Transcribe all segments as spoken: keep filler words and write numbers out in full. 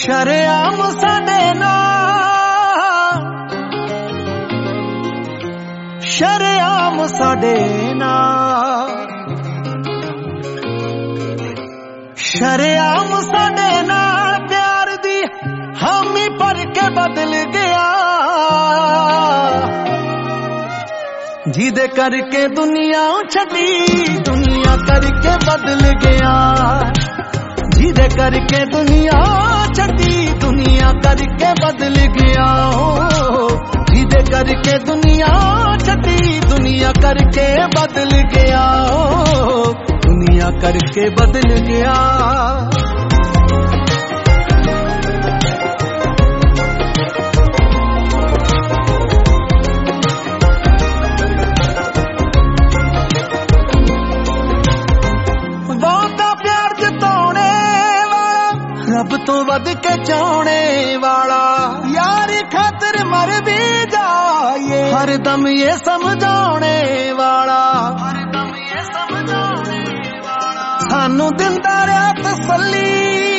शरेआम साडे नाल, शरेआम साडे नाल, शरेआम साडे नाल प्यार दी हामी भर के बदल गया, जिदे करके दुनिया छड़ी दुनिया करके बदल गया, जिदे करके दुनिया छड़ी दुनिया करके बदल गया, जिदे करके दुनिया छड़ी दुनिया करके बदल गया, दुनिया करके बदल गया। रब तो वध के चाहने वाला, यारी खातिर मर भी जाए हर दम ये समझाने वाला, हर दम ये समझाने वाला, सानू दिंदा रहा तसल्ली,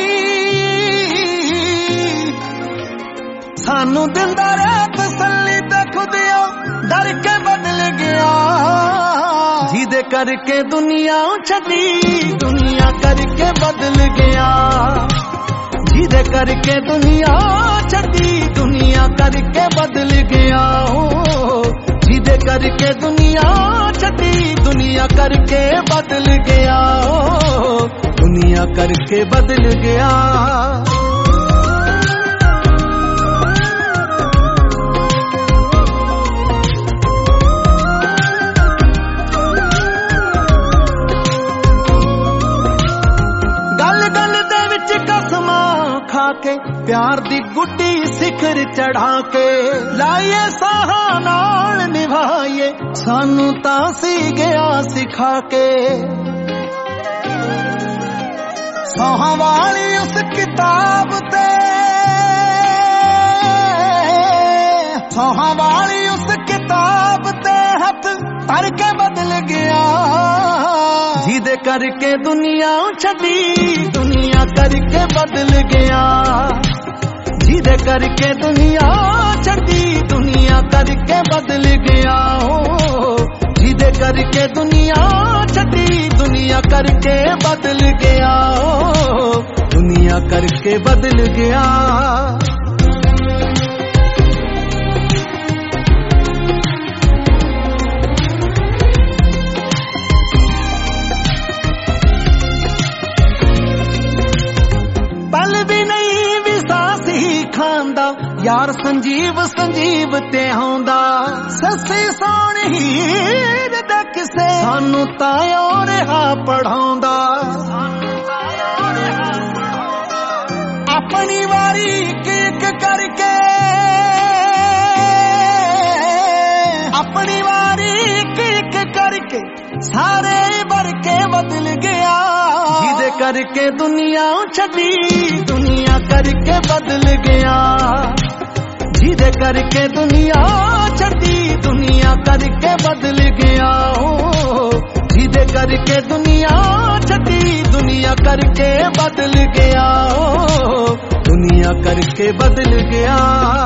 सानू दिंदा रहा तसल्ली, ते खुदियों डर के बदल गया, जिदे करके दुनिया छड़ी दुनिया करके बदल गया, जिदे करके दुनिया छड़ी दुनिया करके बदल गया, जिदे करके दुनिया छड़ी दुनिया करके बदल गया, दुनिया करके बदल गया। के प्यार दी गुड्डी सिखर चढ़ा के लाइए साहा नाल निभाइए, सानू तां सी गया सिखा के, साहा वाली उस किताब ते, साहा वाली उस किताब ते हथ धर के बदल गया, जिदे करके दुनिया छड़ी दुनिया करके बदल गया, जिदे करके दुनिया छड़ी दुनिया करके बदल गया, जिदे करके दुनिया छड़ी दुनिया करके बदल गया, दुनिया करके बदल गया। यार संजीव संजीव ते आउंदा, सस्सी सोहणी हीर दा किसे सानू तां रिहा पढ़ाउंदा, अपनी वारी एक एक करके, अपनी वारी एक एक करके सारे भर के बदल गया, जिदे करके दुनिया छड़ी दुनिया करके बदल गया, जिदे करके दुनिया छड़ी दुनिया करके बदल गया, जिदे करके दुनिया छड़ी दुनिया करके बदल गया, दुनिया करके बदल गया।